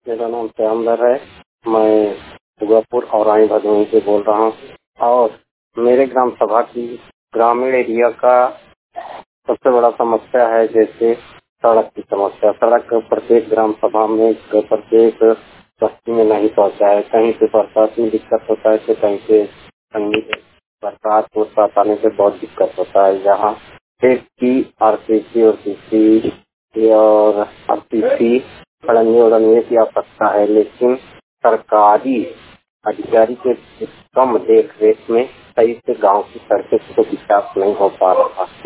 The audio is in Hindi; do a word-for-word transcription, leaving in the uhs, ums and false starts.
मेरा नाम श्यामधर है। मैं दुर्गापुर और रानी भदोही से बोल रहा हूँ और मेरे ग्राम सभा की ग्रामीण एरिया का सबसे बड़ा समस्या है जैसे सड़क की समस्या। सड़क प्रत्येक ग्राम सभा में प्रत्येक बस्ती में नहीं पहुँचा है। कहीं से बरसात में दिक्कत होता है तो कहीं से कहीं बरसात बरसात आने से बहुत दिक्कत होता है। यहाँ एक की आरसीसी और सीसी और आरसीसी खड़ंजे उड़ने की आवश्यकता है, लेकिन सरकारी अधिकारी के कम देख रेख में सही से गांव की सड़कें को विकास नहीं हो पा रहा है।